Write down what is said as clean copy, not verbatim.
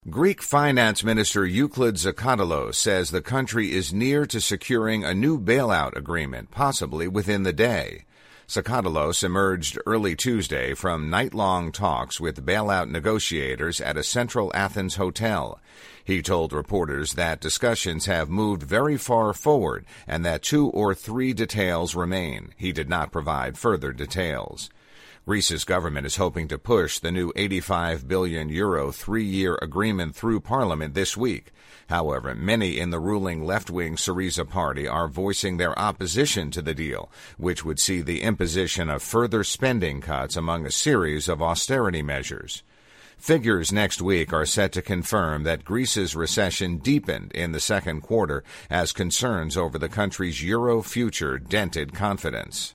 Greek Finance Minister Euclides Zakatalos says the country is near to securing a new bailout agreement, possibly within the day. Zakatalos emerged early Tuesday from night-long talks with bailout negotiators at a central Athens hotel. He told reporters that discussions have moved very far forward and that 2 or 3 details remain. He did not provide further details. Greece's government is hoping to push the new €85 billion 3-year agreement through Parliament this week. However, many in the ruling left-wing Syriza party are voicing their opposition to the deal, which would see the imposition of further spending cuts among a series of austerity measures. Figures next week are set to confirm that Greece's recession deepened in the second quarter as concerns over the country's euro future dented confidence.